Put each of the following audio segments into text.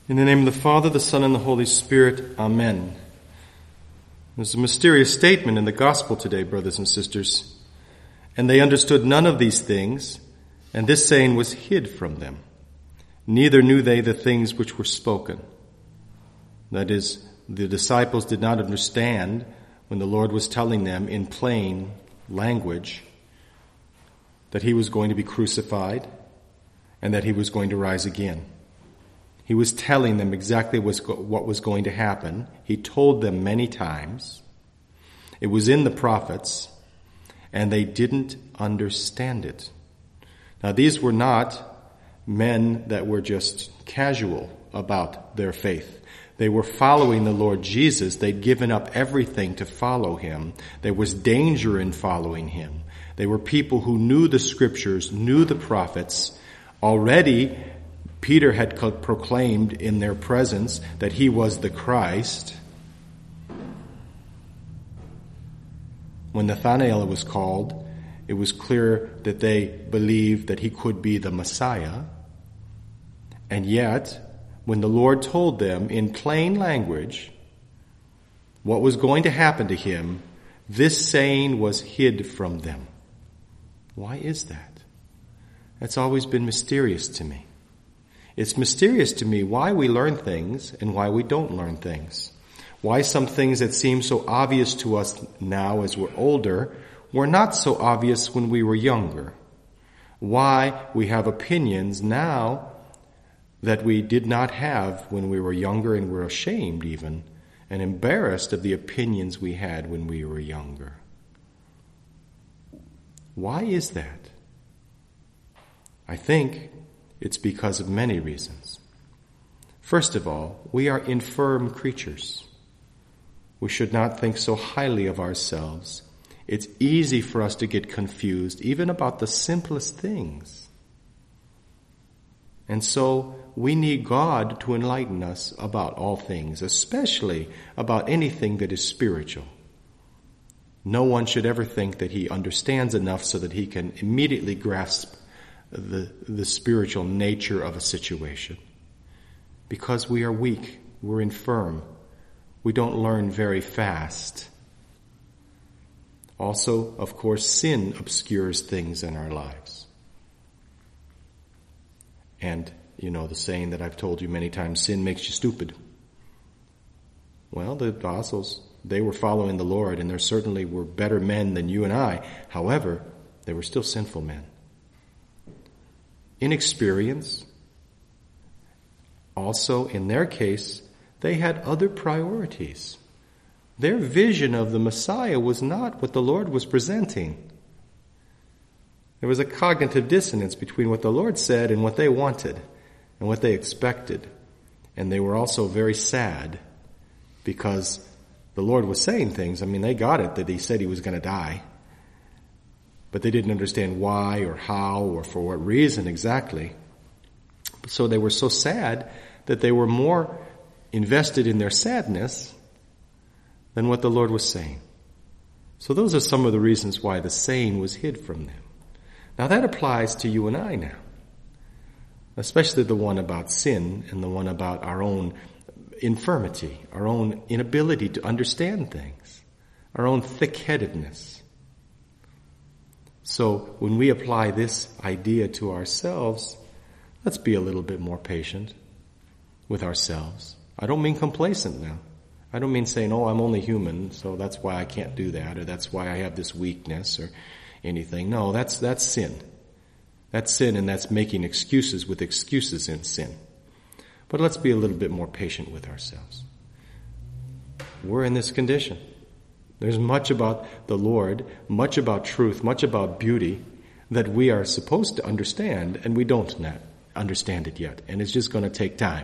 In the name of the Father, the Son, and the Holy Spirit, Amen. There's a mysterious statement in the gospel today, brothers and sisters. And they understood none of these things, and this saying was hid from them. Neither knew they the things which were spoken. That is, the disciples did not understand when the Lord was telling them in plain language that he was going to be crucified and that he was going to rise again. He was telling them exactly what was going to happen. He told them many times. It was in the prophets, and they didn't understand it. Now, these were not men that were just casual about their faith. They were following the Lord Jesus. They'd given up everything to follow him. There was danger in following him. They were people who knew the scriptures, knew the prophets. Already, Peter had proclaimed in their presence that he was the Christ. When Nathanael was called, it was clear that they believed that he could be the Messiah. And yet, when the Lord told them in plain language what was going to happen to him, this saying was hid from them. Why is that? That's always been mysterious to me. It's mysterious to me why we learn things and why we don't learn things. Why some things that seem so obvious to us now as we're older were not so obvious when we were younger. Why we have opinions now that we did not have when we were younger, and we're ashamed even and embarrassed of the opinions we had when we were younger. Why is that? I think it's because of many reasons. First of all, we are infirm creatures. We should not think so highly of ourselves. It's easy for us to get confused, even about the simplest things. And so we need God to enlighten us about all things, especially about anything that is spiritual. No one should ever think that he understands enough so that he can immediately grasp the spiritual nature of a situation. Because we are weak, we're infirm, we don't learn very fast. Also, of course, sin obscures things in our lives. And, you know, the saying that I've told you many times, sin makes you stupid. Well, the apostles, they were following the Lord, and there certainly were better men than you and I. However, they were still sinful men. Inexperience. Also, in their case, they had other priorities. Their vision of the Messiah was not what the Lord was presenting. There was a cognitive dissonance between what the Lord said and what they wanted and what they expected. And they were also very sad because the Lord was saying things. I mean, they got it that he said he was going to die. But they didn't understand why or how or for what reason exactly. So they were so sad that they were more invested in their sadness than what the Lord was saying. So those are some of the reasons why the saying was hid from them. Now that applies to you and I now, especially the one about sin and the one about our own infirmity, our own inability to understand things, our own thick-headedness. So when we apply this idea to ourselves, let's be a little bit more patient with ourselves. I don't mean complacent now. I don't mean saying, oh, I'm only human, so that's why I can't do that, or that's why I have this weakness, or anything. No, that's sin. That's sin, and that's making excuses with excuses in sin. But let's be a little bit more patient with ourselves. We're in this condition. There's much about the Lord, much about truth, much about beauty that we are supposed to understand, and we don't understand it yet. And it's just going to take time.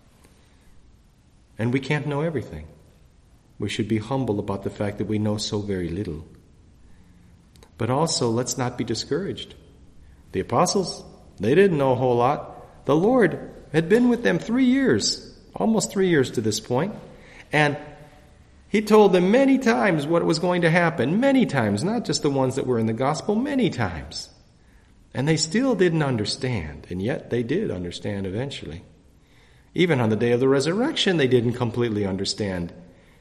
And we can't know everything. We should be humble about the fact that we know so very little. But also, let's not be discouraged. The apostles, they didn't know a whole lot. The Lord had been with them 3 years, almost 3 years to this point, and he told them many times what was going to happen, many times, not just the ones that were in the gospel, many times. And they still didn't understand, and yet they did understand eventually. Even on the day of the resurrection, they didn't completely understand.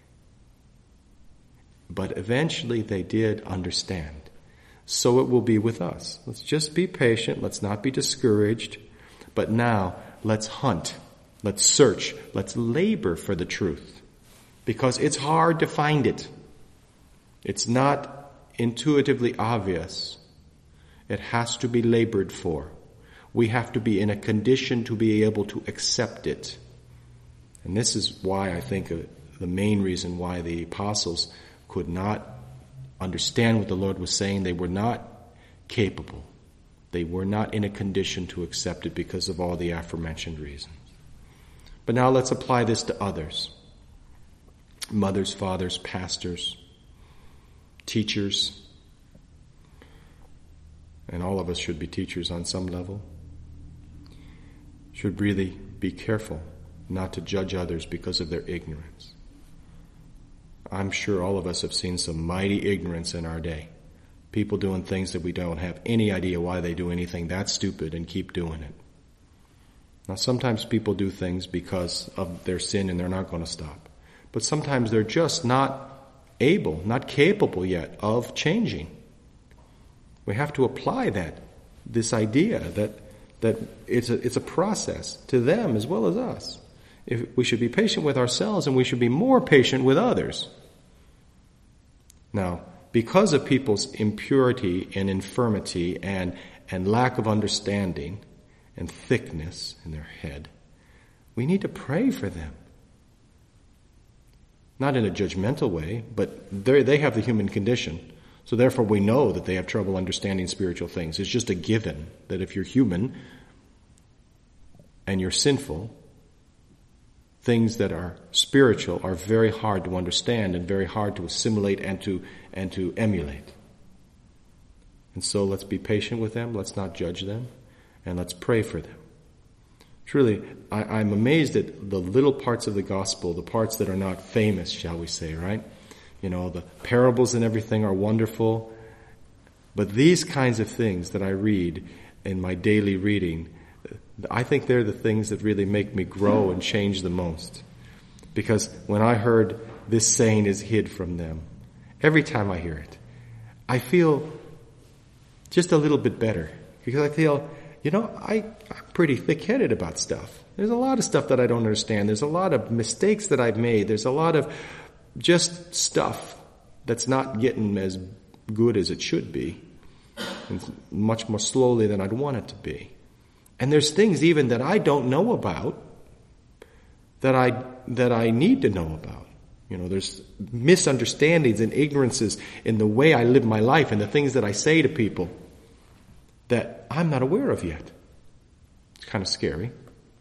But eventually they did understand. So it will be with us. Let's just be patient. Let's not be discouraged. But now, let's hunt. Let's search. Let's labor for the truth. Because it's hard to find it. It's not intuitively obvious. It has to be labored for. We have to be in a condition to be able to accept it. And this is why I think the main reason why the apostles could not understand what the Lord was saying. They were not capable. They were not in a condition to accept it because of all the aforementioned reasons. But now let's apply this to others. Mothers, fathers, pastors, teachers. And all of us should be teachers on some level. Should really be careful not to judge others because of their ignorance. I'm sure all of us have seen some mighty ignorance in our day. People doing things that we don't have any idea why they do anything that stupid and keep doing it. Now sometimes people do things because of their sin and they're not going to stop. But sometimes they're just not able, not capable yet of changing. We have to apply this idea that it's a process to them as well as us. If we should be patient with ourselves and we should be more patient with others. Now, because of people's impurity and infirmity and lack of understanding and thickness in their head, we need to pray for them. Not in a judgmental way, but they have the human condition. So therefore we know that they have trouble understanding spiritual things. It's just a given that if you're human and you're sinful, things that are spiritual are very hard to understand and very hard to assimilate and to emulate. And so let's be patient with them, let's not judge them, and let's pray for them. Truly, I'm amazed at the little parts of the gospel, the parts that are not famous, shall we say, right? You know, the parables and everything are wonderful, but these kinds of things that I read in my daily reading, I think they're the things that really make me grow and change the most. Because when I heard this saying is hid from them, every time I hear it, I feel just a little bit better. Because I feel, I'm pretty thick-headed about stuff. There's a lot of stuff that I don't understand. There's a lot of mistakes that I've made. There's a lot of just stuff that's not getting as good as it should be. It's much more slowly than I'd want it to be. And there's things even that I don't know about that I need to know about. There's misunderstandings and ignorances in the way I live my life and the things that I say to people that I'm not aware of yet. It's kind of scary.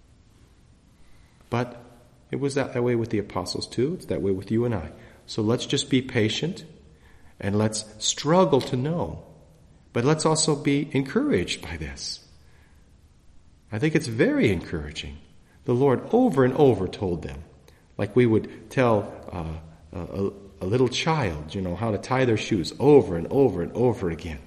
But it was that way with the apostles too. It's that way with you and I. So let's just be patient and let's struggle to know. But let's also be encouraged by this. I think it's very encouraging. The Lord over and over told them, like we would tell a little child, how to tie their shoes over and over and over again.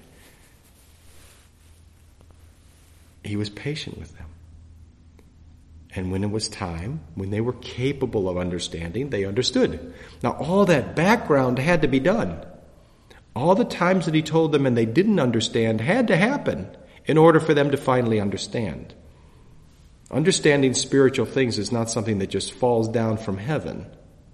He was patient with them. And when it was time, when they were capable of understanding, they understood. Now all that background had to be done. All the times that he told them and they didn't understand had to happen in order for them to finally understand. Understanding spiritual things is not something that just falls down from heaven.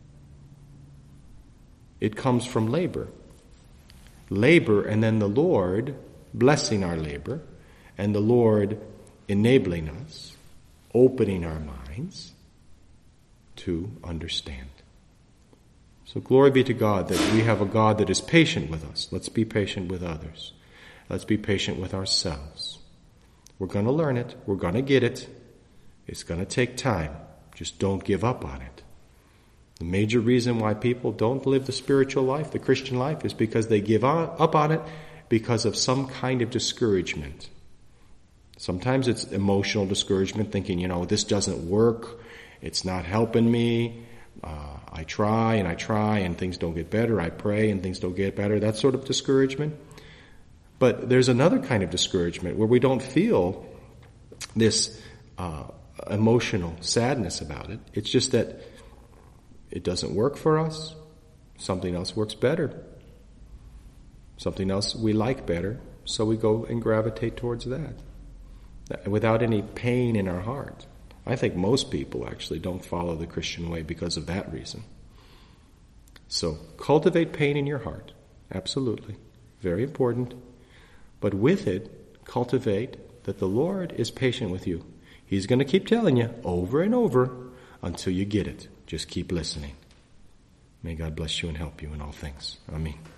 It comes from labor. Labor and then the Lord blessing our labor and the Lord enabling us, opening our minds to understand. So glory be to God that we have a God that is patient with us. Let's be patient with others. Let's be patient with ourselves. We're going to learn it. We're going to get it. It's going to take time. Just don't give up on it. The major reason why people don't live the spiritual life, the Christian life, is because they give up on it because of some kind of discouragement. Sometimes it's emotional discouragement, thinking, this doesn't work. It's not helping me. I try and things don't get better. I pray and things don't get better. That sort of discouragement. But there's another kind of discouragement where we don't feel this emotional sadness about it. It's just that it doesn't work for us. Something else works better. Something else we like better, so we go and gravitate towards that without any pain in our heart. I think most people actually don't follow the Christian way because of that reason. So cultivate pain in your heart. Absolutely. Very important. But with it, cultivate that the Lord is patient with you. He's going to keep telling you over and over until you get it. Just keep listening. May God bless you and help you in all things. Amen.